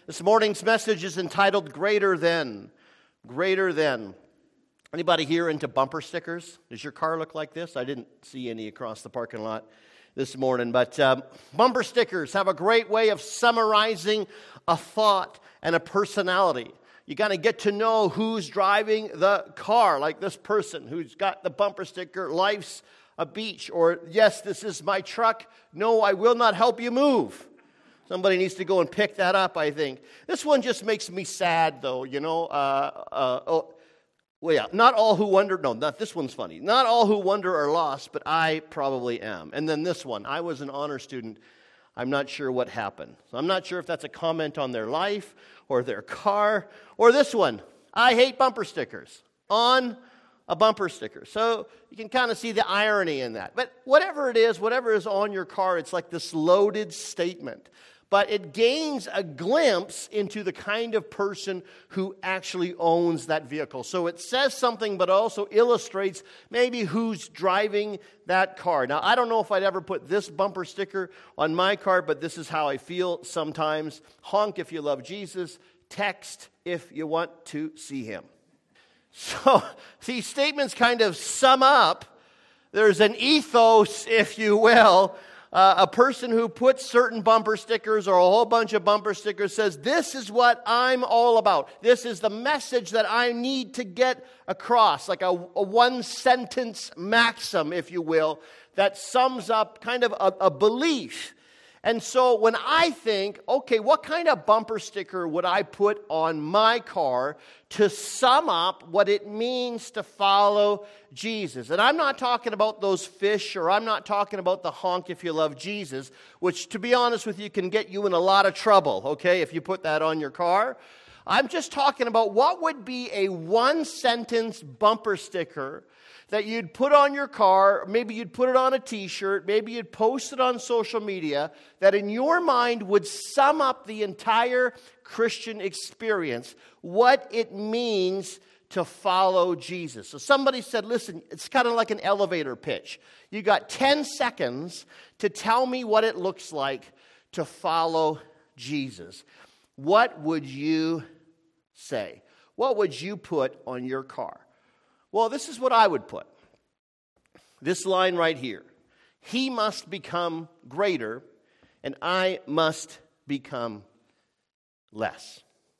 This morning's message is entitled Greater Than. Greater Than. Anybody here into bumper stickers? Does your car look like this? I didn't see any across the parking lot this morning, but bumper stickers have a great way of summarizing a thought and a personality. You got to get to know who's driving the car, like this person who's got the bumper sticker, life's a beach, or yes, this is my truck, no, I will not help you move. Somebody needs to go and pick that up, I think. This one just makes me sad, though, not all who wonder, no, not this one's funny. Not all who wonder are lost, but I probably am. And then this one, I was an honor student. I'm not sure what happened. So I'm not sure if that's a comment on their life or their car. Or this one, I hate bumper stickers. On a bumper sticker. So you can kind of see the irony in that. But whatever it is, whatever is on your car, it's like this loaded statement. But it gains a glimpse into the kind of person who actually owns that vehicle. So it says something, but also illustrates maybe who's driving that car. Now, I don't know if I'd ever put this bumper sticker on my car, but this is how I feel sometimes. Honk if you love Jesus. Text if you want to see him. So these statements kind of sum up. There's an ethos, if you will. A person who puts certain bumper stickers or a whole bunch of bumper stickers says, this is what I'm all about. This is the message that I need to get across, like a one-sentence maxim, if you will, that sums up kind of a belief. And so when I think, okay, what kind of bumper sticker would I put on my car to sum up what it means to follow Jesus? And I'm not talking about those fish, or I'm not talking about the honk if you love Jesus, which, to be honest with you, can get you in a lot of trouble, okay, if you put that on your car. I'm just talking about what would be a one-sentence bumper sticker that you'd put on your car, maybe you'd put it on a t-shirt, maybe you'd post it on social media, that in your mind would sum up the entire Christian experience, what it means to follow Jesus. So somebody said, listen, it's kind of like an elevator pitch. You got 10 seconds to tell me what it looks like to follow Jesus. What would you say? What would you put on your car? Well, this is what I would put. This line right here. He must become greater, and I must become less.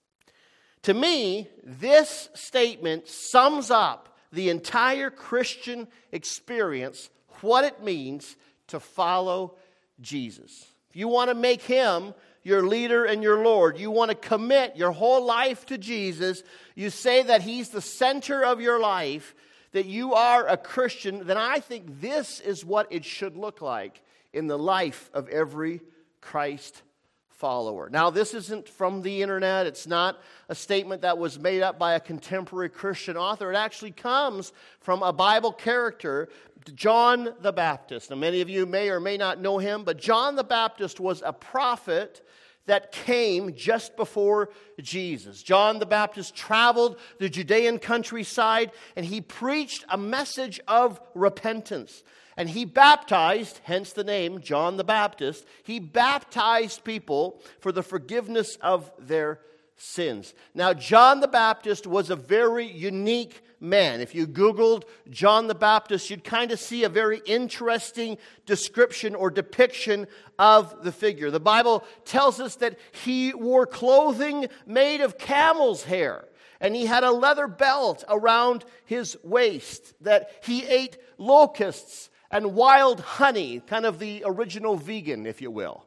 To me, this statement sums up the entire Christian experience, what it means to follow Jesus. If you want to make him your leader and your Lord, you want to commit your whole life to Jesus, you say that he's the center of your life, that you are a Christian, then I think this is what it should look like in the life of every Christ follower. Now, this isn't from the internet. It's not a statement that was made up by a contemporary Christian author. It actually comes from a Bible character, John the Baptist. Now, many of you may or may not know him, but John the Baptist was a prophet that came just before Jesus. John the Baptist traveled the Judean countryside, and he preached a message of repentance. And he baptized, hence the name John the Baptist, he baptized people for the forgiveness of their sins. Now, John the Baptist was a very unique man. If you Googled John the Baptist, you'd kind of see a very interesting description or depiction of the figure. The Bible tells us that he wore clothing made of camel's hair, and he had a leather belt around his waist, that he ate locusts and wild honey, kind of the original vegan, if you will.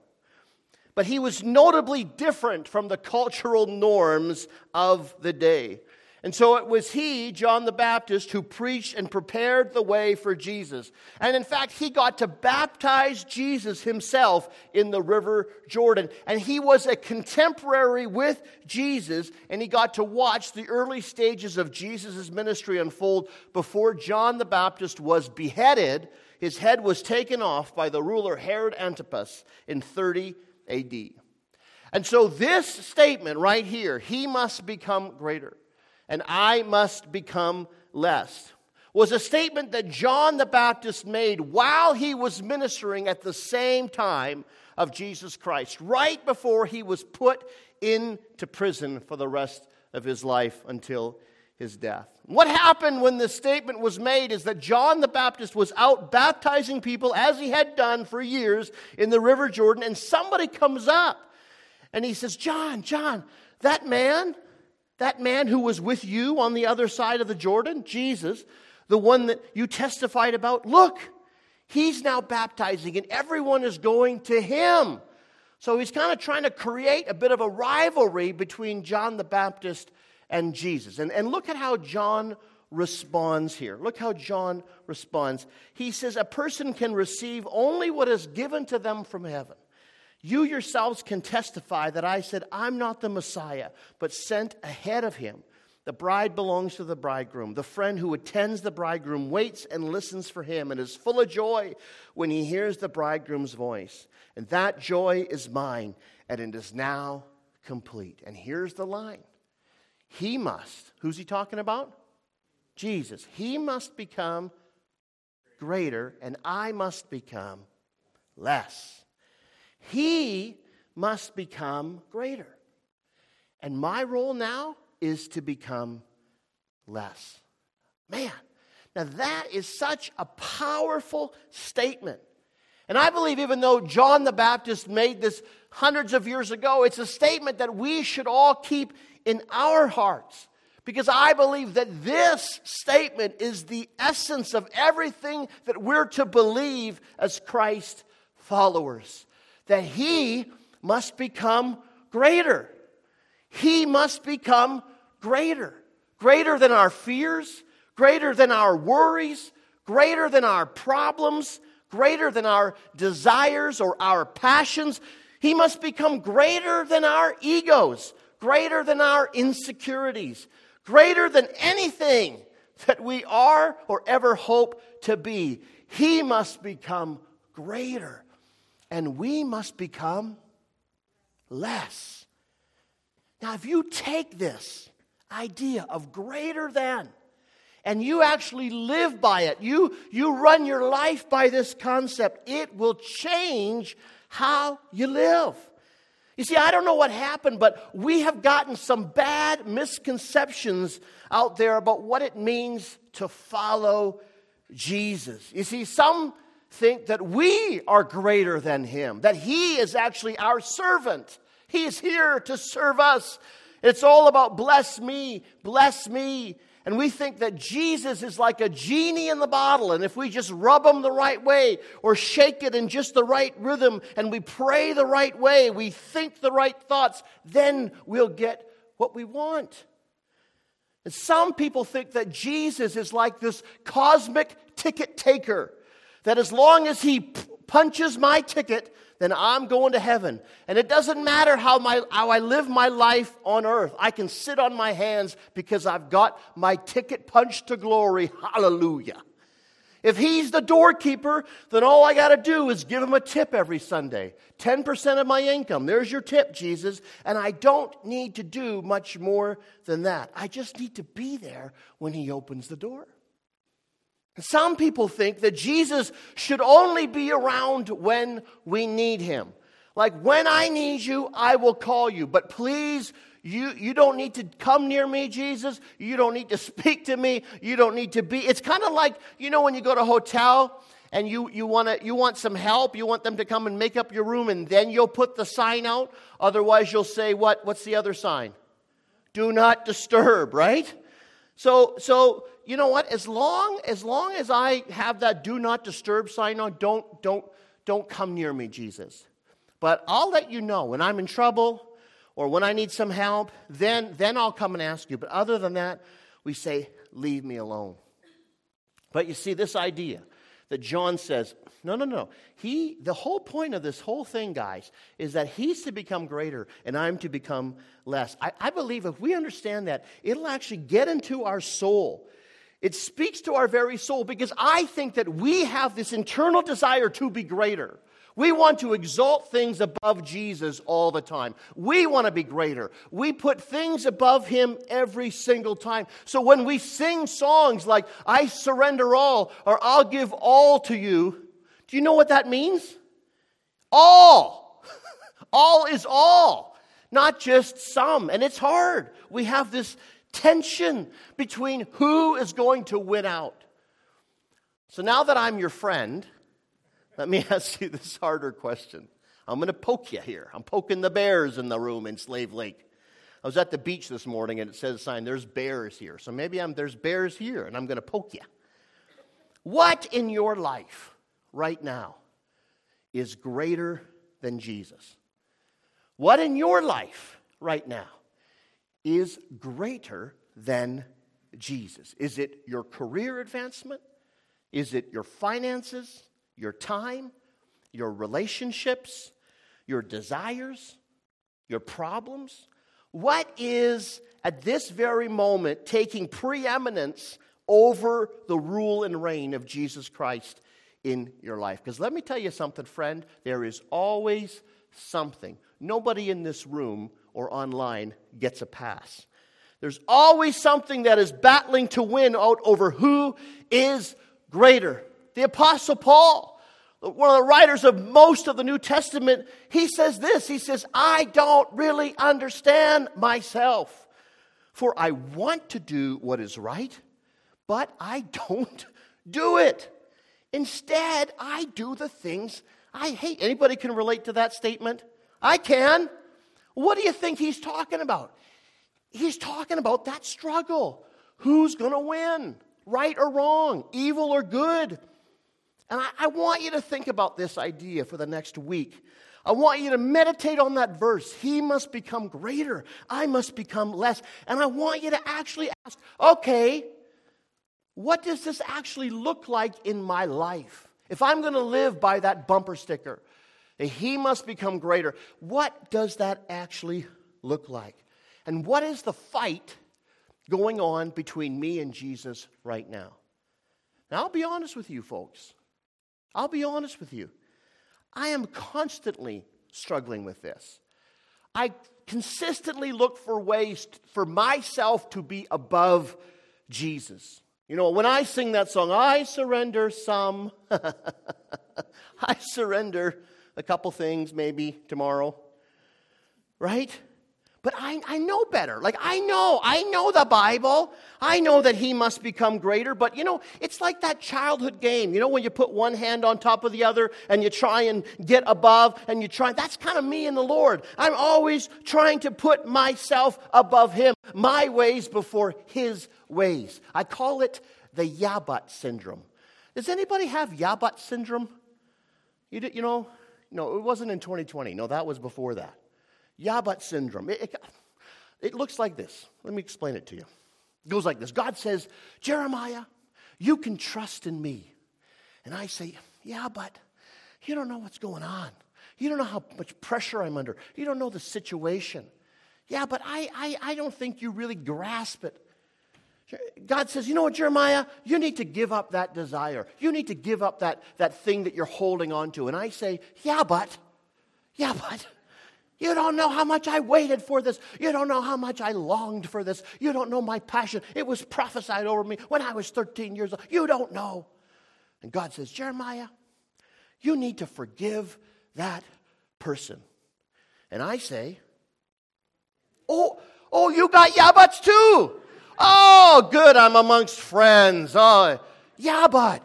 But he was notably different from the cultural norms of the day. And so it was he, John the Baptist, who preached and prepared the way for Jesus. And in fact, he got to baptize Jesus himself in the River Jordan. And he was a contemporary with Jesus, and he got to watch the early stages of Jesus' ministry unfold before John the Baptist was beheaded. His head was taken off by the ruler Herod Antipas in 30 A.D. And so this statement right here, he must become greater, and I must become less, was a statement that John the Baptist made while he was ministering at the same time of Jesus Christ, right before he was put into prison for the rest of his life until his death. What happened when this statement was made is that John the Baptist was out baptizing people as he had done for years in the River Jordan, and somebody comes up and he says, John, that man who was with you on the other side of the Jordan, Jesus, the one that you testified about, look, he's now baptizing and everyone is going to him. So he's kind of trying to create a bit of a rivalry between John the Baptist and Jesus. And look at how John responds here. Look how John responds. He says, a person can receive only what is given to them from heaven. You yourselves can testify that I said, I'm not the Messiah, but sent ahead of him. The bride belongs to the bridegroom. The friend who attends the bridegroom waits and listens for him and is full of joy when he hears the bridegroom's voice. And that joy is mine, and it is now complete. And here's the line. He must, who's he talking about? Jesus. He must become greater, and I must become less. He must become greater. And my role now is to become less. Man, now that is such a powerful statement. And I believe even though John the Baptist made this hundreds of years ago, it's a statement that we should all keep in our hearts. Because I believe that this statement is the essence of everything that we're to believe as Christ followers. That He must become greater. He must become greater. Greater than our fears, greater than our worries, greater than our problems, greater than our desires or our passions. He must become greater than our egos, greater than our insecurities, greater than anything that we are or ever hope to be. He must become greater, and we must become less. Now, if you take this idea of greater than, and you actually live by it, you run your life by this concept, it will change how you live. You see, I don't know what happened, but we have gotten some bad misconceptions out there about what it means to follow Jesus. You see, some think that we are greater than Him, that He is actually our servant. He is here to serve us. It's all about bless me, bless me. And we think that Jesus is like a genie in the bottle, and if we just rub Him the right way or shake it in just the right rhythm and we pray the right way, we think the right thoughts, then we'll get what we want. And some people think that Jesus is like this cosmic ticket taker, that as long as He punches my ticket, then I'm going to heaven. And it doesn't matter how I live my life on earth. I can sit on my hands because I've got my ticket punched to glory. Hallelujah. If He's the doorkeeper, then all I got to do is give Him a tip every Sunday. 10% of my income. There's your tip, Jesus. And I don't need to do much more than that. I just need to be there when He opens the door. Some people think that Jesus should only be around when we need Him. Like, when I need you, I will call you. But please, you don't need to come near me, Jesus. You don't need to speak to me. You don't need to be. It's kind of like, when you go to a hotel and you want some help. You want them to come and make up your room, and then you'll put the sign out. Otherwise, you'll say, what's the other sign? Do not disturb, right? So you know what? As long as I have that do not disturb sign on, don't come near me, Jesus. But I'll let you know when I'm in trouble or when I need some help, then I'll come and ask you. But other than that, we say, leave me alone. But you see, this idea that John says, no. The whole point of this whole thing, guys, is that He's to become greater and I'm to become less. I believe if we understand that, it'll actually get into our soul. It speaks to our very soul, because I think that we have this internal desire to be greater. We want to exalt things above Jesus all the time. We want to be greater. We put things above Him every single time. So when we sing songs like, I surrender all, or I'll give all to you, do you know what that means? All. All is all. not just some. And it's hard. We have this tension between who is going to win out. So now that I'm your friend, let me ask you this harder question. I'm going to poke you here. I'm poking the bears in the room in Slave Lake. I was at the beach this morning and it says a sign, there's bears here. So maybe there's bears here and I'm going to poke you. What in your life right now is greater than Jesus? What in your life right now is greater than Jesus? Is it your career advancement? Is it your finances, your time, your relationships, your desires, your problems? What is, at this very moment, taking preeminence over the rule and reign of Jesus Christ in your life? Because let me tell you something, friend. There is always something. Nobody in this room or online gets a pass. There's always something that is battling to win out over who is greater. The Apostle Paul, one of the writers of most of the New Testament, he says this. He says, I don't really understand myself, for I want to do what is right, but I don't do it. Instead, I do the things I hate. Anybody can relate to that statement? I can. What do you think he's talking about? He's talking about that struggle. Who's going to win? Right or wrong? Evil or good? And I want you to think about this idea for the next week. I want you to meditate on that verse. He must become greater. I must become less. And I want you to actually ask, okay, what does this actually look like in my life? If I'm going to live by that bumper sticker, that he must become greater, what does that actually look like? And what is the fight going on between me and Jesus right now? Now, I'll be honest with you, folks. I'll be honest with you. I am constantly struggling with this. I consistently look for ways for myself to be above Jesus. You know, when I sing that song, I surrender some. I surrender a couple things maybe tomorrow. Right? But I know better. Like, I know the Bible. I know that he must become greater. But, you know, it's like that childhood game. You know, when you put one hand on top of the other and you try and get above and you try. That's kind of me and the Lord. I'm always trying to put myself above him. My ways before his ways. I call it the Yabat syndrome. Does anybody have Yabat syndrome? You know, no, it wasn't in 2020. No, that was before that. Yabat syndrome. It looks like this. Let me explain it to you. It goes like this. God says, Jeremiah, you can trust in me. And I say, yeah, but you don't know what's going on. You don't know how much pressure I'm under. You don't know the situation. Yeah, but I don't think you really grasp it. God says, you know what, Jeremiah? You need to give up that desire. You need to give up that thing that you're holding on to. And I say, yeah, but you don't know how much I waited for this. You don't know how much I longed for this. You don't know my passion. It was prophesied over me when I was 13 years old. You don't know. And God says, Jeremiah, you need to forgive that person. And I say, oh, you got Yabbats too. Oh, good, I'm amongst friends. Oh, Yabbat.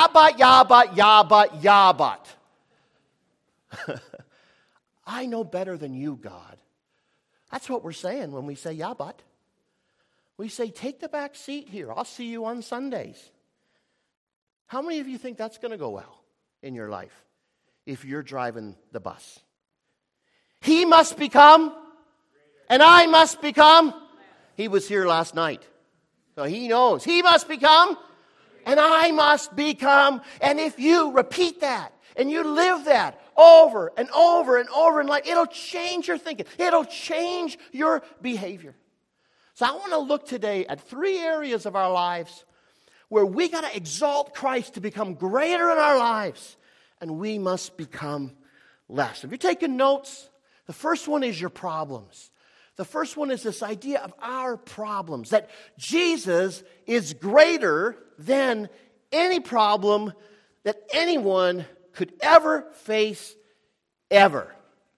I know better than you, God. That's what we're saying when we say Yabbat. We say, take the back seat here. I'll see you on Sundays. How many of you think that's going to go well in your life if you're driving the bus? He must become, and I must become. He was here last night, so he knows. He must become, and I must become. And if you repeat that, and you live that over and over and over in life, it'll change your thinking. It'll change your behavior. So I want to look today at 3 areas of our lives where we got to exalt Christ to become greater in our lives, and we must become less. If you're taking notes, the first one is your problems. The first one is this idea of our problems, that Jesus is greater than any problem that anyone could ever face, ever.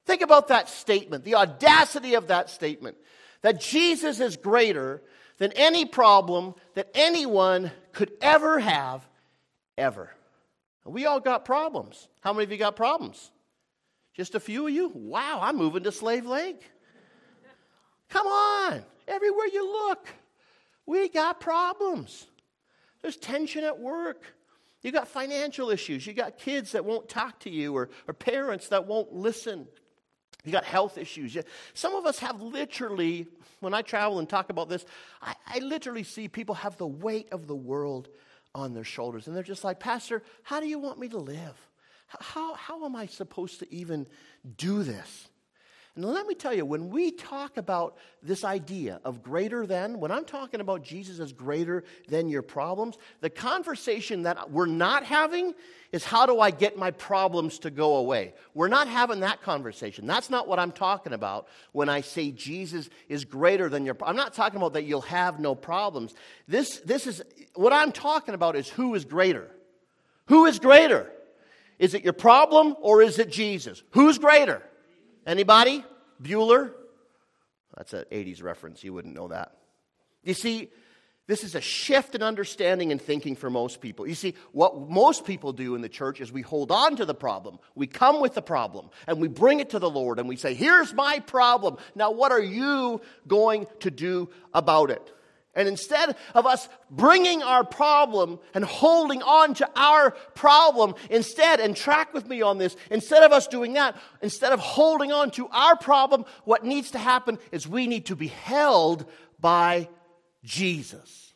Think about that statement, the audacity of that statement, that Jesus is greater than any problem that anyone could ever have, ever. We all got problems. How many of you got problems? Just a few of you? Wow, I'm moving to Slave Lake. Come on. Everywhere you look, we got problems. There's tension at work. You got financial issues. You got kids that won't talk to you or parents that won't listen. You got health issues. Some of us have literally, when I travel and talk about this, I literally see people have the weight of the world on their shoulders. And they're just like, Pastor, how do you want me to live? How am I supposed to even do this? And let me tell you, when we talk about this idea of greater than, when I'm talking about Jesus as greater than your problems, the conversation that we're not having is how do I get my problems to go away? We're not having that conversation. That's not what I'm talking about when I say Jesus is greater than your problems. I'm not talking about that you'll have no problems. This is, what I'm talking about is who is greater. Who is greater? Is it your problem or is it Jesus? Who's greater? Anybody? Bueller? That's an 80s reference. You wouldn't know that. You see, this is a shift in understanding and thinking for most people. You see, what most people do in the church is we hold on to the problem. We come with the problem and we bring it to the Lord and we say, here's my problem. Now, what are you going to do about it? And instead of us bringing our problem and holding on to our problem, instead, and track with me on this, instead of us doing that, instead of holding on to our problem, what needs to happen is we need to be held by Jesus.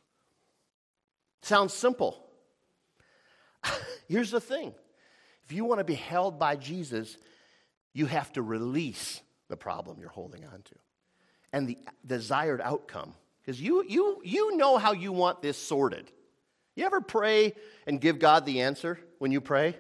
Sounds simple. Here's the thing. If you want to be held by Jesus, you have to release the problem you're holding on to and the desired outcome. Because you know how you want this sorted. You ever pray and give God the answer when you pray?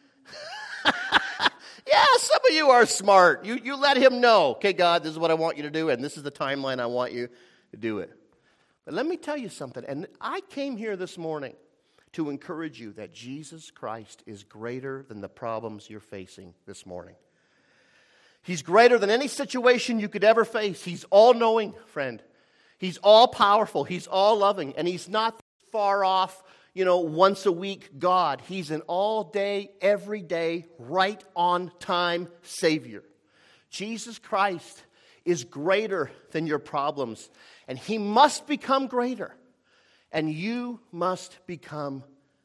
Yeah, some of you are smart. You let him know, okay, God, this is what I want you to do, and this is the timeline I want you to do it. But let me tell you something, and I came here this morning to encourage you that Jesus Christ is greater than the problems you're facing this morning. He's greater than any situation you could ever face. He's all-knowing, friend. He's all-powerful. He's all-loving. And he's not far off, once a week God. He's an all-day, everyday, right-on-time Savior. Jesus Christ is greater than your problems. And he must become greater. And you must become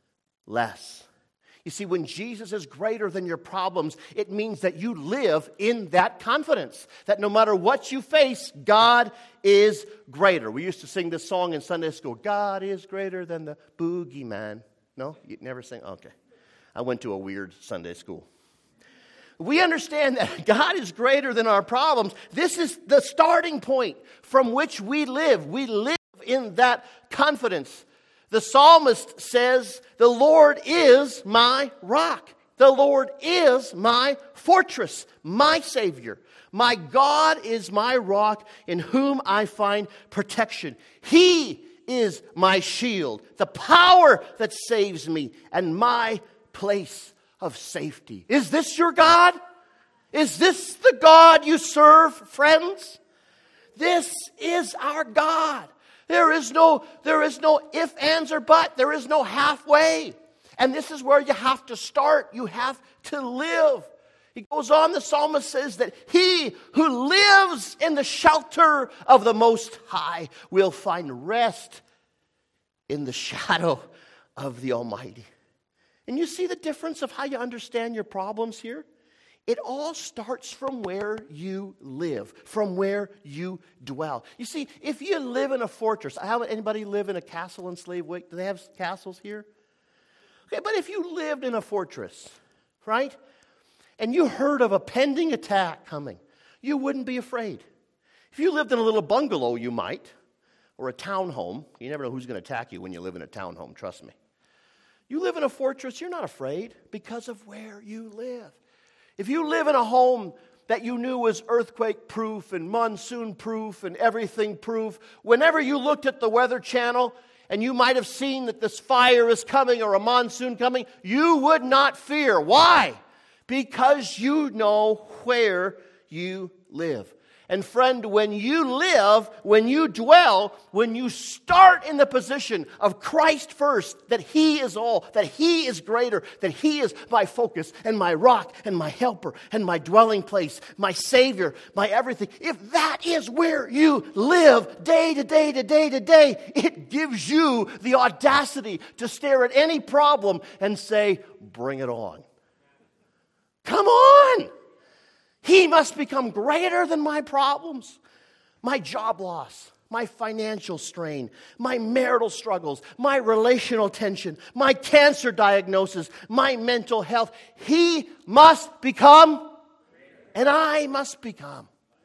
less. You see, when Jesus is greater than your problems, it means that you live in that confidence. That no matter what you face, God is greater. We used to sing this song in Sunday school. God is greater than the boogeyman. No? You never sing? Okay. I went to a weird Sunday school. We understand that God is greater than our problems. This is the starting point from which we live. We live in that confidence. The psalmist says, the Lord is my rock. The Lord is my fortress, my Savior. My God is my rock in whom I find protection. He is my shield, the power that saves me, and my place of safety. Is this your God? Is this the God you serve, friends? This is our God. There is no if, ands, or but. There is no halfway. And this is where you have to start. You have to live. He goes on, the psalmist says that he who lives in the shelter of the Most High will find rest in the shadow of the Almighty. And you see the difference of how you understand your problems here? It all starts from where you live, from where you dwell. You see, if you live in a fortress, anybody live in a castle in Slave Lake? Do they have castles here? Okay, but if you lived in a fortress, right, and you heard of a pending attack coming, you wouldn't be afraid. If you lived in a little bungalow, you might, or a townhome. You never know who's going to attack you when you live in a townhome, trust me. You live in a fortress, you're not afraid because of where you live. If you live in a home that you knew was earthquake-proof and monsoon-proof and everything-proof, whenever you looked at the Weather Channel and you might have seen that this fire is coming or a monsoon coming, you would not fear. Why? Because you know where you live. And friend, when you live, when you dwell, when you start in the position of Christ first, that He is all, that He is greater, that He is my focus and my rock and my helper and my dwelling place, my Savior, my everything. If that is where you live day to day to day to day, it gives you the audacity to stare at any problem and say, bring it on. Come on! He must become greater than my problems, my job loss, my financial strain, my marital struggles, my relational tension, my cancer diagnosis, my mental health. He must become, and I must become.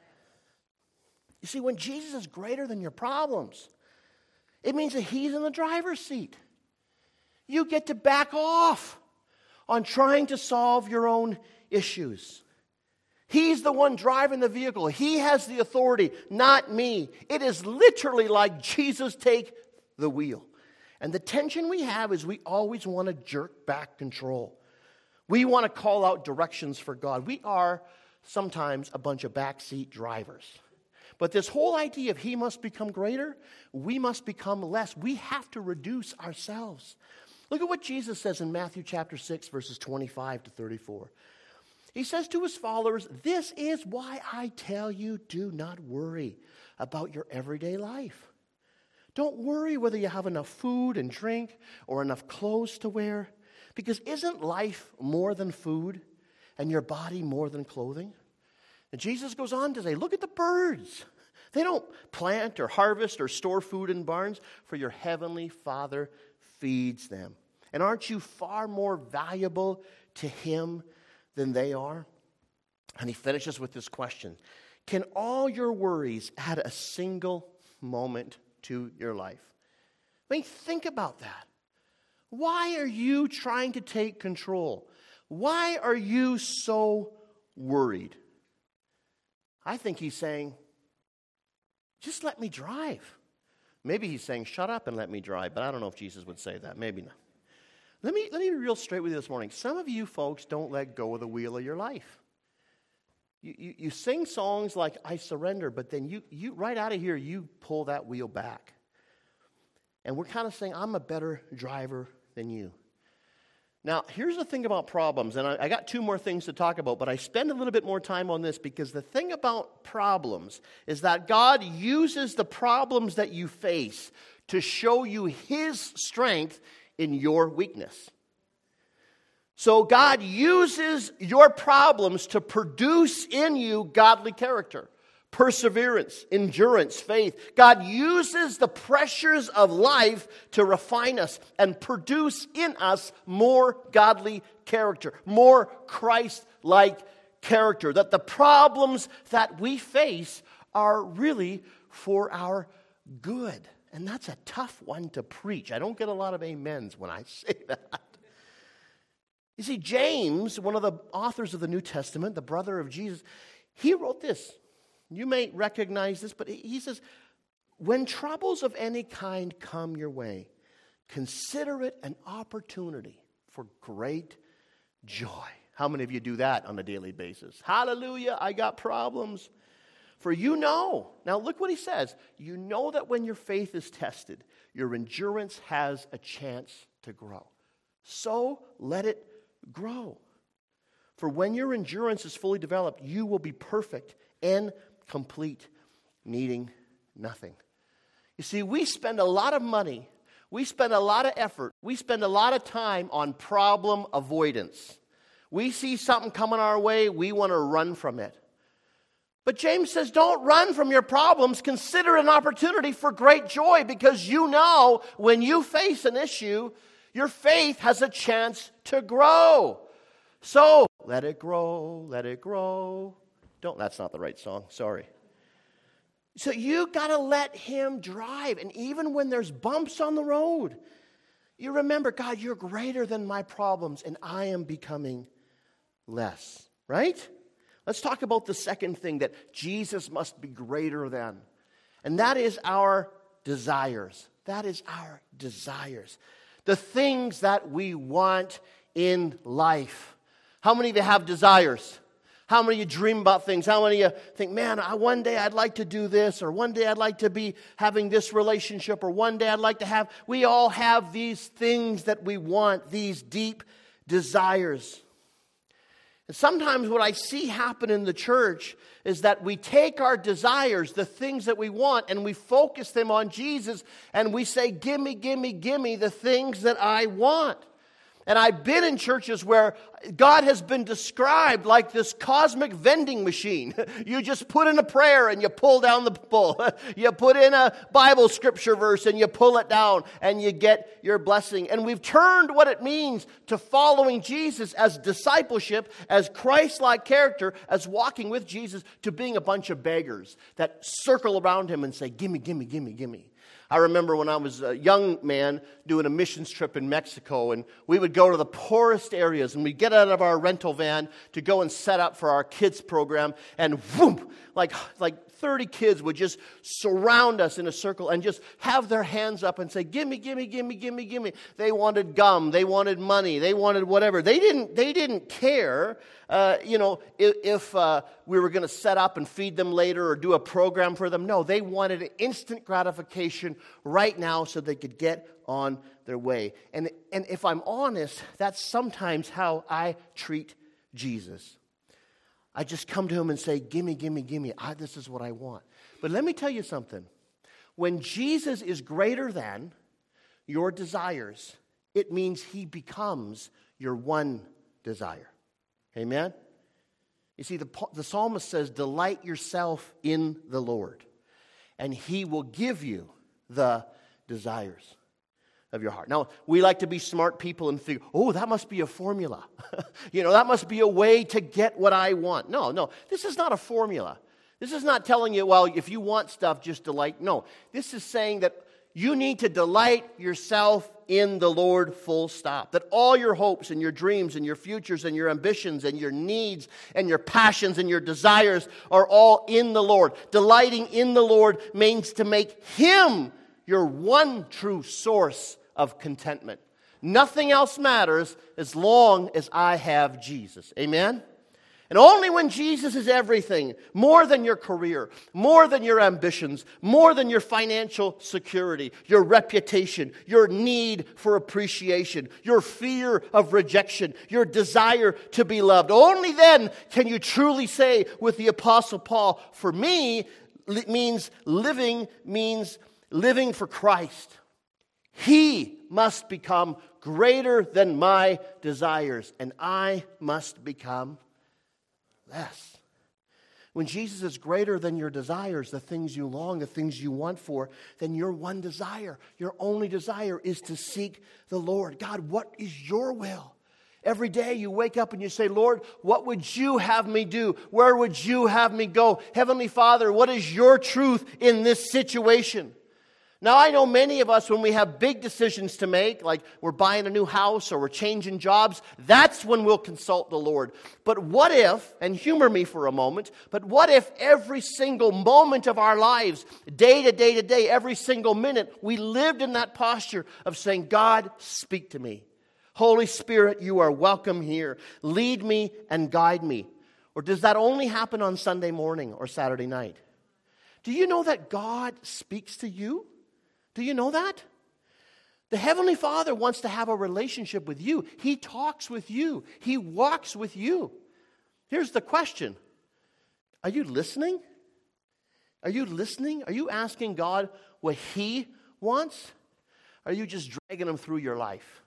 You see, when Jesus is greater than your problems, it means that He's in the driver's seat. You get to back off on trying to solve your own issues. He's the one driving the vehicle. He has the authority, not me. It is literally like Jesus take the wheel. And the tension we have is we always want to jerk back control. We want to call out directions for God. We are sometimes a bunch of backseat drivers. But this whole idea of He must become greater, we must become less. We have to reduce ourselves. Look at what Jesus says in Matthew chapter 6, verses 25 to 34. He says to His followers, "This is why I tell you, do not worry about your everyday life. Don't worry whether you have enough food and drink or enough clothes to wear, because isn't life more than food and your body more than clothing?" And Jesus goes on to say, look at the birds. They don't plant or harvest or store food in barns, for your heavenly Father feeds them. And aren't you far more valuable to Him than they are? And He finishes with this question: can all your worries add a single moment to your life? I mean, think about that. Why are you trying to take control? Why are you so worried? I think He's saying, just let me drive. Maybe He's saying, shut up and let me drive, but I don't know if Jesus would say that. Maybe not. Let me be real straight with you this morning. Some of you folks don't let go of the wheel of your life. You sing songs like I Surrender, but then you right out of here, you pull that wheel back. And we're kind of saying, I'm a better driver than you. Now, here's the thing about problems, and I got two more things to talk about, but I spend a little bit more time on this because the thing about problems is that God uses the problems that you face to show you His strength in your weakness. So God uses your problems to produce in you godly character, perseverance, endurance, faith. God uses the pressures of life to refine us and produce in us more godly character, more Christ-like character. That the problems that we face are really for our good. And that's a tough one to preach. I don't get a lot of amens when I say that. You see, James, one of the authors of the New Testament, the brother of Jesus, he wrote this. You may recognize this, but he says, when troubles of any kind come your way, consider it an opportunity for great joy. How many of you do that on a daily basis? Hallelujah, I got problems. For you know, now look what he says, you know that when your faith is tested, your endurance has a chance to grow. So let it grow. For when your endurance is fully developed, you will be perfect and complete, needing nothing. You see, we spend a lot of money, we spend a lot of effort, we spend a lot of time on problem avoidance. We see something coming our way, we want to run from it. But James says, don't run from your problems. Consider an opportunity for great joy, because you know when you face an issue, your faith has a chance to grow. So, let it grow, let it grow. That's not the right song, sorry. So you got to let Him drive. And even when there's bumps on the road, you remember, God, you're greater than my problems, and I am becoming less. Right? Let's talk about the second thing that Jesus must be greater than. And that is our desires. That is our desires. The things that we want in life. How many of you have desires? How many of you dream about things? How many of you think, man, one day I'd like to do this, or one day I'd like to be having this relationship, or one day I'd like to have... We all have these things that we want, these deep desires. And sometimes what I see happen in the church is that we take our desires, the things that we want, and we focus them on Jesus, and we say, gimme, gimme, gimme the things that I want. And I've been in churches where God has been described like this cosmic vending machine. You just put in a prayer and you pull down the pull. You put in a Bible scripture verse and you pull it down and you get your blessing. And we've turned what it means to following Jesus as discipleship, as Christ-like character, as walking with Jesus, to being a bunch of beggars that circle around him and say, gimme, gimme, gimme, gimme. I remember when I was a young man doing a missions trip in Mexico, and we would go to the poorest areas, and we'd get out of our rental van to go and set up for our kids program, and whoop, like 30 kids would just surround us in a circle and just have their hands up and say, gimme, gimme, gimme, gimme, gimme. They wanted gum, they wanted money, they wanted whatever. They didn't care, if we were going to set up and feed them later or do a program for them. No, they wanted an instant gratification right now so they could get on their way. And if I'm honest, that's sometimes how I treat Jesus. I just come to him and say, gimme, gimme, gimme. This is what I want. But let me tell you something. When Jesus is greater than your desires, it means he becomes your one desire. Amen? You see, the psalmist says, delight yourself in the Lord, and he will give you the desires of your heart. Now, we like to be smart people and think, oh, that must be a formula. That must be a way to get what I want. No, this is not a formula. This is not telling you, well, if you want stuff, just delight. No, this is saying that you need to delight yourself in the Lord, full stop. That all your hopes and your dreams and your futures and your ambitions and your needs and your passions and your desires are all in the Lord. Delighting in the Lord means to make him your one true source of contentment. Nothing else matters as long as I have Jesus. Amen? And only when Jesus is everything, more than your career, more than your ambitions, more than your financial security, your reputation, your need for appreciation, your fear of rejection, your desire to be loved. Only then can you truly say with the Apostle Paul, for me, means living for Christ. He must become greater than my desires, and I must become less. When Jesus is greater than your desires, the things you long, the things you want for, then your one desire, your only desire is to seek the Lord. God, what is your will? Every day you wake up and you say, Lord, what would you have me do? Where would you have me go? Heavenly Father, what is your truth in this situation? Now, I know many of us, when we have big decisions to make, like we're buying a new house or we're changing jobs, that's when we'll consult the Lord. But what if, and humor me for a moment, but what if every single moment of our lives, day to day to day, every single minute, we lived in that posture of saying, God, speak to me. Holy Spirit, you are welcome here. Lead me and guide me. Or does that only happen on Sunday morning or Saturday night? Do you know that God speaks to you? Do you know that? The Heavenly Father wants to have a relationship with you. He talks with you. He walks with you. Here's the question. Are you listening? Are you listening? Are you asking God what He wants? Are you just dragging Him through your life?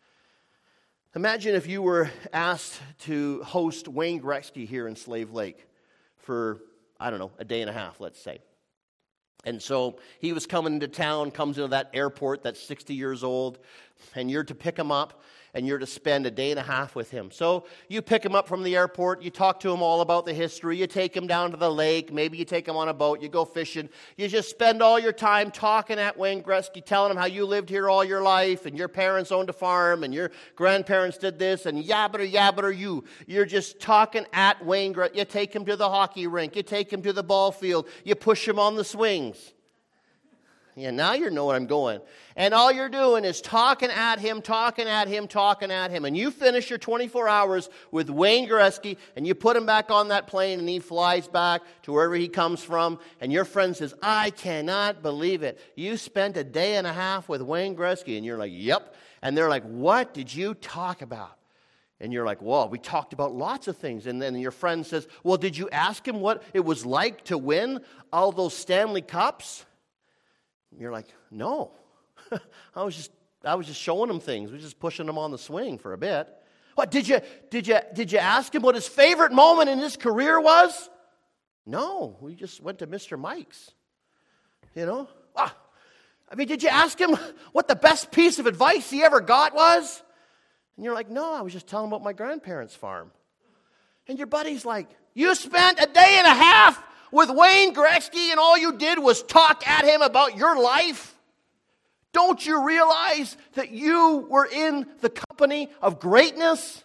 Imagine if you were asked to host Wayne Gretzky here in Slave Lake for, a day and a half, let's say. And so he was coming into town, comes into that airport that's 60 years old, and you're to pick him up, and you're to spend a day and a half with him. So you pick him up from the airport, you talk to him all about the history, you take him down to the lake, maybe you take him on a boat, you go fishing, you just spend all your time talking at Wayne Gretzky, telling him how you lived here all your life, and your parents owned a farm, and your grandparents did this, and yabba you. You're just talking at Wayne Gretzky. You take him to the hockey rink, you take him to the ball field, you push him on the swings. Yeah, now you know where I'm going. And all you're doing is talking at him. And you finish your 24 hours with Wayne Gretzky, and you put him back on that plane, and he flies back to wherever he comes from. And your friend says, I cannot believe it. You spent a day and a half with Wayne Gretzky. And you're like, yep. And they're like, what did you talk about? And you're like, well, we talked about lots of things. And then your friend says, well, did you ask him what it was like to win all those Stanley Cups? And you're like, no. I was just showing him things. We were just pushing him on the swing for a bit. What, did you ask him what his favorite moment in his career was? No, we just went to Mr. Mike's. Did you ask him what the best piece of advice he ever got was? And you're like, no, I was just telling him about my grandparents' farm. And your buddy's like, you spent a day and a half with Wayne Gretzky and all you did was talk at him about your life? Don't you realize that you were in the company of greatness?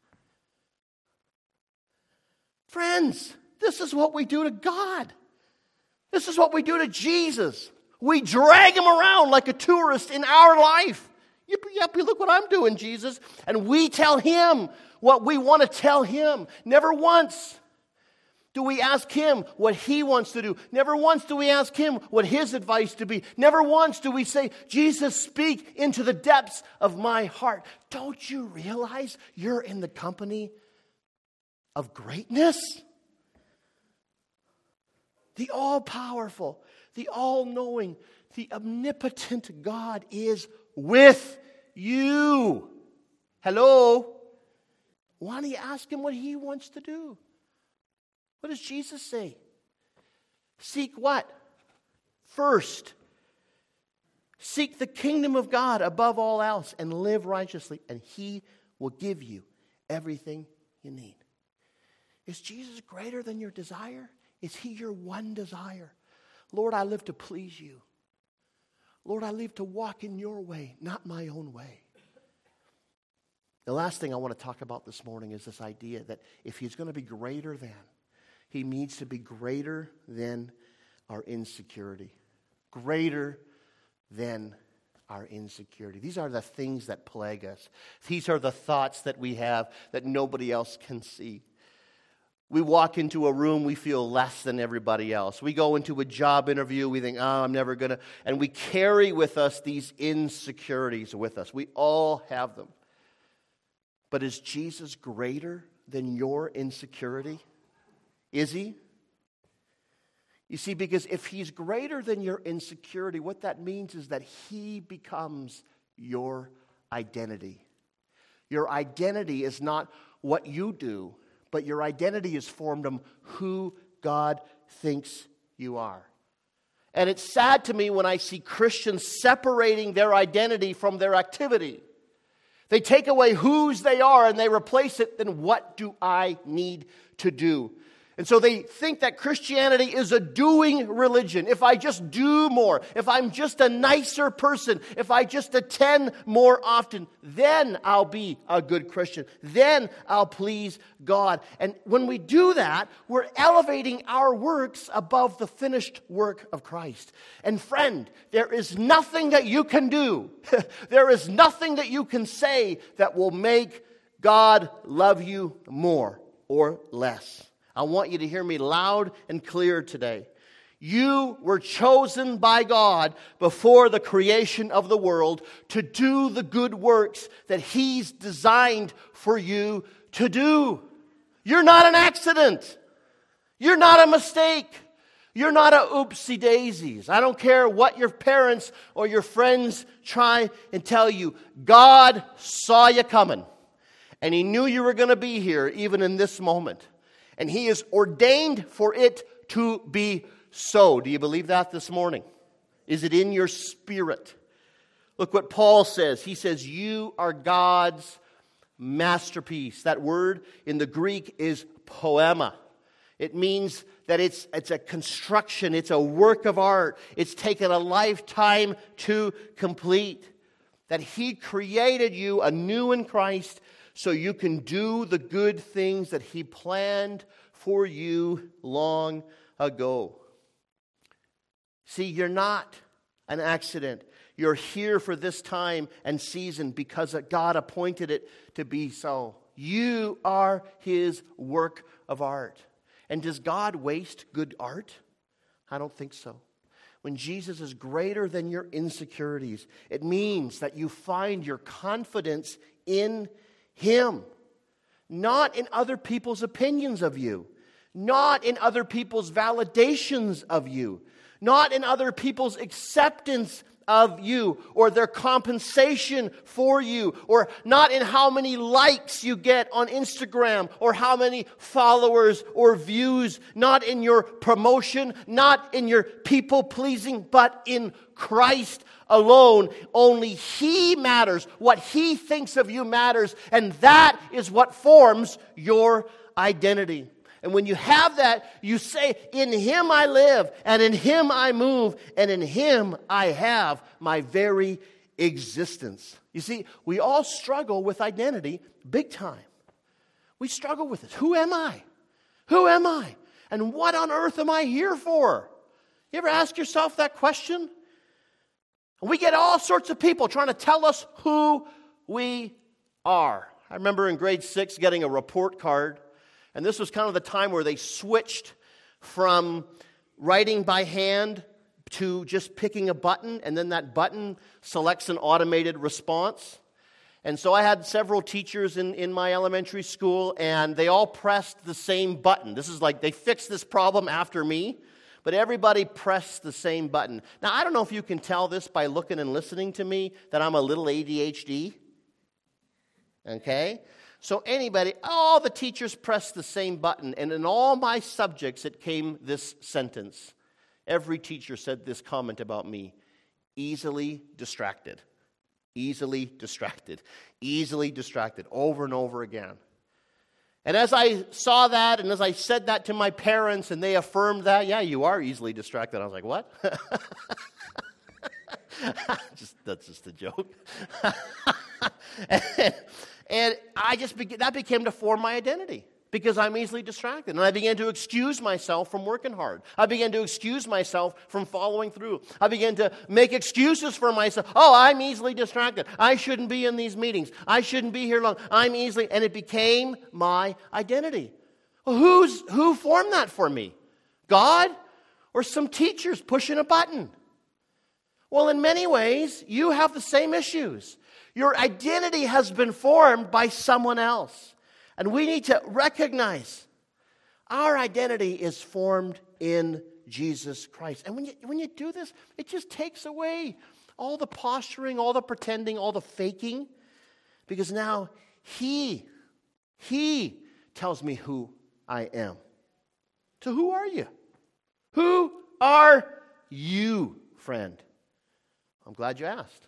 Friends, this is what we do to God. This is what we do to Jesus. We drag him around like a tourist in our life. Yippee, look what I'm doing, Jesus. And we tell him what we want to tell him. Never once do we ask him what he wants to do. Never once do we ask him what his advice to be. Never once do we say, Jesus, speak into the depths of my heart. Don't you realize you're in the company of greatness? The all-powerful, the all-knowing, the omnipotent God is with you. Hello? Why don't you ask him what he wants to do? What does Jesus say? Seek what? First. Seek the kingdom of God above all else and live righteously, and he will give you everything you need. Is Jesus greater than your desire? Is he your one desire? Lord, I live to please you. Lord, I live to walk in your way, not my own way. The last thing I want to talk about this morning is this idea that if he's going to be greater than, he needs to be greater than our insecurity. Greater than our insecurity. These are the things that plague us. These are the thoughts that we have that nobody else can see. We walk into a room, we feel less than everybody else. We go into a job interview, we think, I'm never going to. And we carry with us these insecurities with us. We all have them. But is Jesus greater than your insecurity? Is he? You see, because if he's greater than your insecurity, what that means is that he becomes your identity. Your identity is not what you do, but your identity is formed on who God thinks you are. And it's sad to me when I see Christians separating their identity from their activity. They take away whose they are and they replace it, then what do I need to do? And so they think that Christianity is a doing religion. If I just do more, if I'm just a nicer person, if I just attend more often, then I'll be a good Christian. Then I'll please God. And when we do that, we're elevating our works above the finished work of Christ. And friend, there is nothing that you can do, there is nothing that you can say that will make God love you more or less. I want you to hear me loud and clear today. You were chosen by God before the creation of the world to do the good works that he's designed for you to do. You're not an accident. You're not a mistake. You're not a oopsie daisies. I don't care what your parents or your friends try and tell you. God saw you coming. And he knew you were going to be here even in this moment. And he is ordained for it to be so. Do you believe that this morning? Is it in your spirit? Look what Paul says. He says, you are God's masterpiece. That word in the Greek is poema. It means that it's a construction. It's a work of art. It's taken a lifetime to complete. That he created you anew in Christ so you can do the good things that he planned for you long ago. See, you're not an accident. You're here for this time and season because God appointed it to be so. You are His work of art. And does God waste good art? I don't think so. When Jesus is greater than your insecurities, it means that you find your confidence in Him, not in other people's opinions of you, not in other people's validations of you, not in other people's acceptance of you or their compensation for you, or not in how many likes you get on Instagram or how many followers or views, not in your promotion, not in your people pleasing, but in Christ alone. Only He matters. What He thinks of you matters, and that is what forms your identity. And when you have that, you say, in Him I live, and in Him I move, and in Him I have my very existence. You see, we all struggle with identity big time. We struggle with it. Who am I? Who am I? And what on earth am I here for? You ever ask yourself that question? And we get all sorts of people trying to tell us who we are. I remember in grade 6 getting a report card. And this was kind of the time where they switched from writing by hand to just picking a button, and then that button selects an automated response. And so I had several teachers in my elementary school, and they all pressed the same button. This is like they fixed this problem after me, but everybody pressed the same button. Now, I don't know if you can tell this by looking and listening to me, that I'm a little ADHD. Okay? So all the teachers pressed the same button, and in all my subjects it came this sentence. Every teacher said this comment about me: easily distracted, easily distracted, easily distracted, over and over again. And as I saw that, and as I said that to my parents, and they affirmed that, yeah, you are easily distracted, I was like, what? That's just a joke. And that became to form my identity, because I'm easily distracted. And I began to excuse myself from working hard. I began to excuse myself from following through. I began to make excuses for myself. Oh, I'm easily distracted. I shouldn't be in these meetings. I shouldn't be here long. And it became my identity. Well, who formed that for me? God or some teachers pushing a button? Well, in many ways, you have the same issues. Your identity has been formed by someone else. And we need to recognize our identity is formed in Jesus Christ. And when you do this, it just takes away all the posturing, all the pretending, all the faking. Because now He tells me who I am. So who are you? Who are you, friend? I'm glad you asked.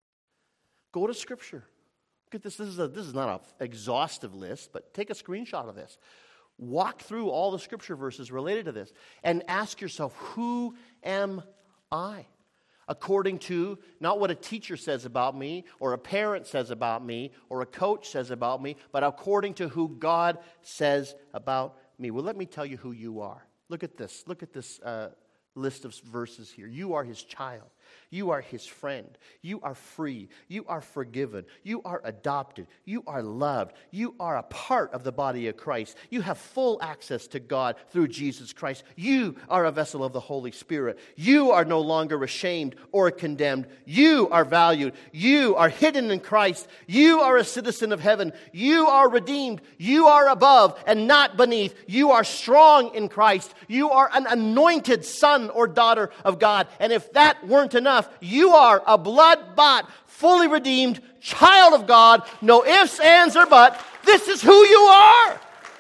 Go to Scripture. Look at this. This is not an exhaustive list, but take a screenshot of this. Walk through all the Scripture verses related to this and ask yourself, who am I? According to not what a teacher says about me, or a parent says about me, or a coach says about me, but according to who God says about me. Well, let me tell you who you are. Look at this. Look at this list of verses here. You are His child. You are His friend. You are free. You are forgiven. You are adopted. You are loved. You are a part of the body of Christ. You have full access to God through Jesus Christ. You are a vessel of the Holy Spirit. You are no longer ashamed or condemned. You are valued. You are hidden in Christ. You are a citizen of heaven. You are redeemed. You are above and not beneath. You are strong in Christ. You are an anointed son or daughter of God. And if that weren't enough, you are a blood-bought, fully redeemed child of God. No ifs, ands, or buts. This is who you are.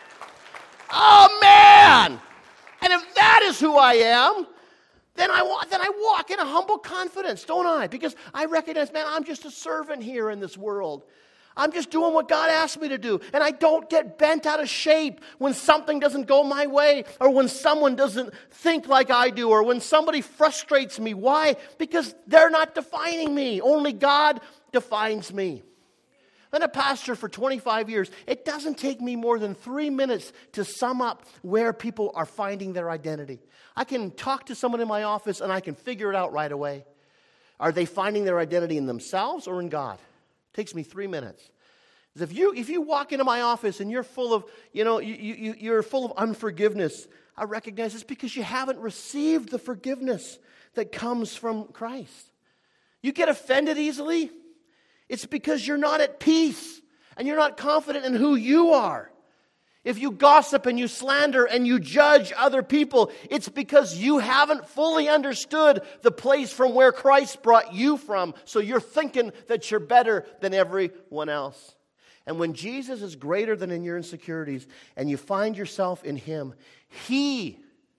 Oh, man. And if that is who I am, then I walk in a humble confidence, don't I? Because I recognize, man, I'm just a servant here in this world. I'm just doing what God asked me to do. And I don't get bent out of shape when something doesn't go my way, or when someone doesn't think like I do, or when somebody frustrates me. Why? Because they're not defining me. Only God defines me. I've been a pastor for 25 years. It doesn't take me more than 3 minutes to sum up where people are finding their identity. I can talk to someone in my office and I can figure it out right away. Are they finding their identity in themselves or in God? It takes me 3 minutes. If you walk into my office and you're full of, you're full of unforgiveness, I recognize it's because you haven't received the forgiveness that comes from Christ. You get offended easily, it's because you're not at peace and you're not confident in who you are. If you gossip and you slander and you judge other people, it's because you haven't fully understood the place from where Christ brought you from. So you're thinking that you're better than everyone else. And when Jesus is greater than in your insecurities and you find yourself in Him, He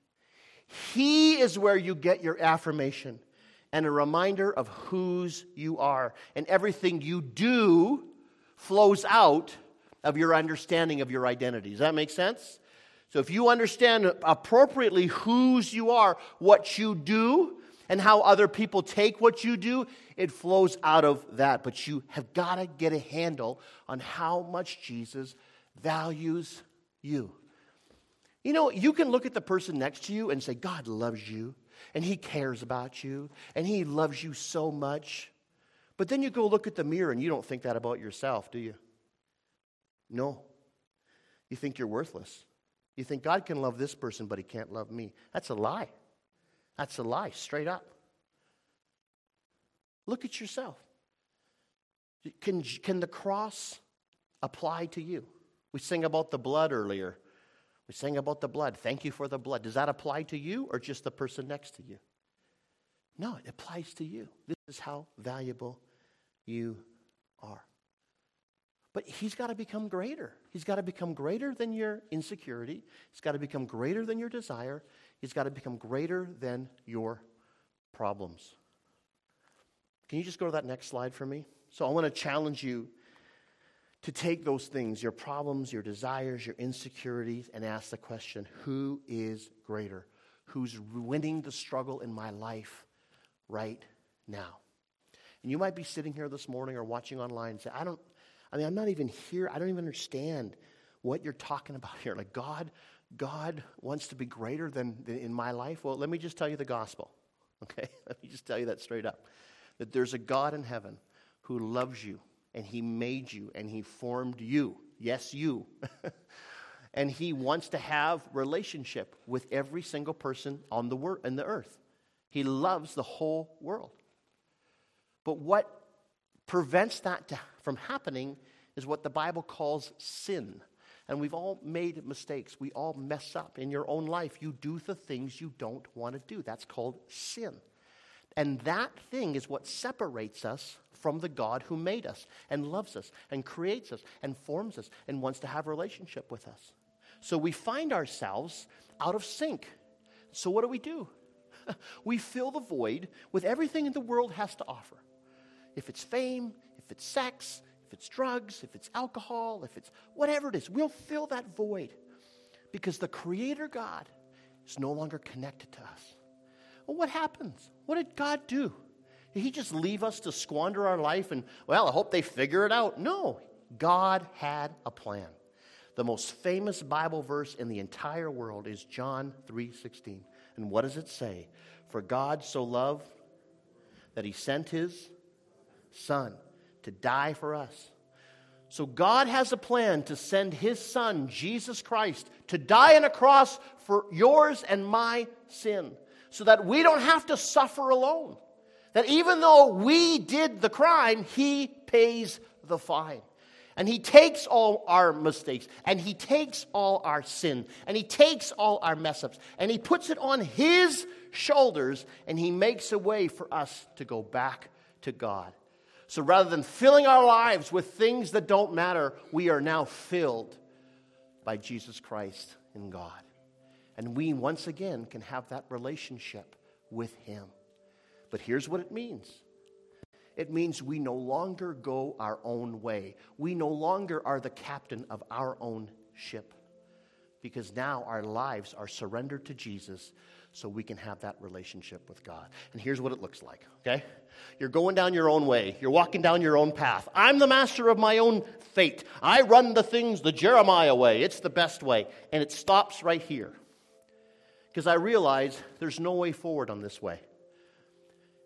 is where you get your affirmation and a reminder of whose you are. And everything you do flows out of your understanding of your identity. Does that make sense? So if you understand appropriately whose you are, what you do, and how other people take what you do, it flows out of that. But you have got to get a handle on how much Jesus values you. You know, you can look at the person next to you and say, God loves you, and He cares about you, and He loves you so much. But then you go look at the mirror and you don't think that about yourself, do you? No. You think you're worthless. You think God can love this person, but He can't love me. That's a lie. That's a lie, straight up. Look at yourself. Can the cross apply to you? We sang about the blood earlier. We sang about the blood. Thank you for the blood. Does that apply to you or just the person next to you? No, it applies to you. This is how valuable you are. But He's got to become greater. He's got to become greater than your insecurity. He's got to become greater than your desire. He's got to become greater than your problems. Can you just go to that next slide for me? So I want to challenge you to take those things, your problems, your desires, your insecurities, and ask the question, who is greater? Who's winning the struggle in my life right now? And you might be sitting here this morning or watching online and say, I'm not even here. I don't even understand what you're talking about here. Like God wants to be greater than in my life. Well, let me just tell you the gospel. Okay? Let me just tell you that straight up. That there's a God in heaven who loves you, and He made you, and He formed you. Yes, you. And He wants to have relationship with every single person on the earth. He loves the whole world. But what prevents that from happening is what the Bible calls sin. And we've all made mistakes. We all mess up. In your own life, you do the things you don't want to do. That's called sin. And that thing is what separates us from the God who made us and loves us and creates us and forms us and wants to have a relationship with us. So we find ourselves out of sync. So what do? We fill the void with everything the world has to offer. If it's fame, if it's sex, if it's drugs, if it's alcohol, if it's whatever it is, we'll fill that void because the Creator God is no longer connected to us. Well, what happens? What did God do? Did He just leave us to squander our life and, well, I hope they figure it out? No, God had a plan. The most famous Bible verse in the entire world is John 3:16. And what does it say? For God so loved that He sent His Son to die for us. So God has a plan to send His Son, Jesus Christ, to die on a cross for yours and my sin, so that we don't have to suffer alone. That even though we did the crime, He pays the fine. And He takes all our mistakes, and He takes all our sin, and He takes all our mess-ups, and He puts it on His shoulders, and He makes a way for us to go back to God. So rather than filling our lives with things that don't matter, we are now filled by Jesus Christ in God. And we once again can have that relationship with Him. But here's what it means. It means we no longer go our own way. We no longer are the captain of our own ship. Because now our lives are surrendered to Jesus so we can have that relationship with God. And here's what it looks like, okay? You're going down your own way. You're walking down your own path. I'm the master of my own fate. I run the things the Jeremiah way. It's the best way. And it stops right here. Because I realize there's no way forward on this way.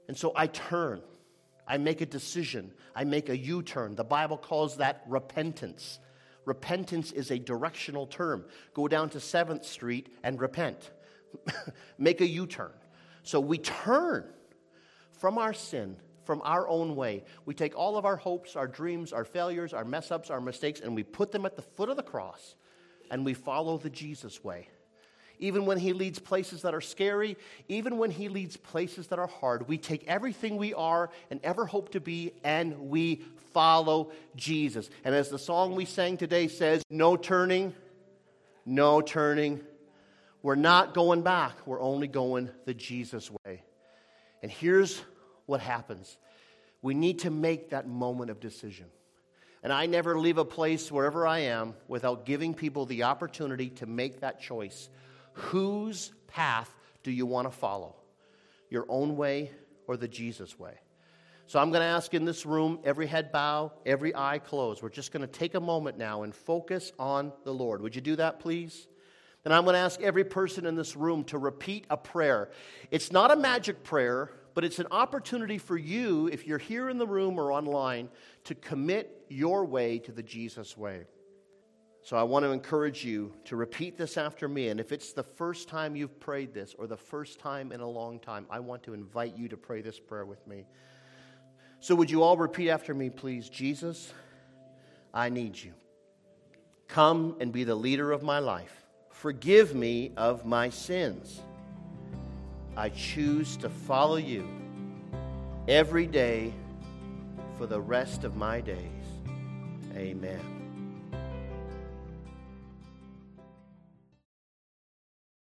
And so I turn. I make a decision. I make a U-turn. The Bible calls that repentance. Repentance is a directional term. Go down to 7th Street and repent. Make a U-turn. So we turn from our sin, from our own way. We take all of our hopes, our dreams, our failures, our mess-ups, our mistakes, and we put them at the foot of the cross, and we follow the Jesus way. Even when he leads places that are scary, even when he leads places that are hard, we take everything we are and ever hope to be, and we follow Jesus. And as the song we sang today says, no turning, no turning. We're not going back. We're only going the Jesus way. And here's what happens. We need to make that moment of decision. And I never leave a place wherever I am without giving people the opportunity to make that choice. Whose path do you want to follow? Your own way or the Jesus way? So I'm going to ask in this room, every head bow, every eye closed. We're just going to take a moment now and focus on the Lord. Would you do that, please? And I'm going to ask every person in this room to repeat a prayer. It's not a magic prayer, but it's an opportunity for you, if you're here in the room or online, to commit your way to the Jesus way. So I want to encourage you to repeat this after me. And if it's the first time you've prayed this or the first time in a long time, I want to invite you to pray this prayer with me. So would you all repeat after me, please? Jesus, I need you. Come and be the leader of my life. Forgive me of my sins. I choose to follow you every day for the rest of my days. Amen.